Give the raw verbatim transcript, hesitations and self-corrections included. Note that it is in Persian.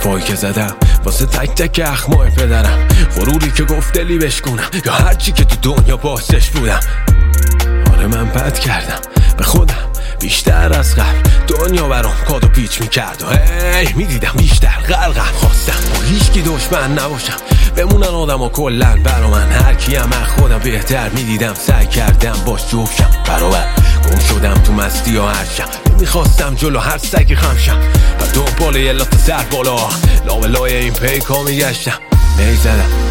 حرفایی که زدم واسه تک تک اخمای پدرم، غروری که گفت دلی بشکونم یا هرچی که تو دنیا باسش بودم. آره من بد کردم به خودم بیشتر از قبل، دنیا برام کادو پیچ میکرد و هی میدیدم بیشتر غرقم. خواستم با هیچکی دشمن نباشم، بمونن آدم ها کلن برا من، هر کیم از خودم بهتر میدیدم، سعی کردم باش جفتشم برابر. گم شدم تو مستی و هرشم، نمیخواستم جلو هر سگی خمشم و دنبال یه لات سر بالا لابلای این پیکا میگشتم. میزدم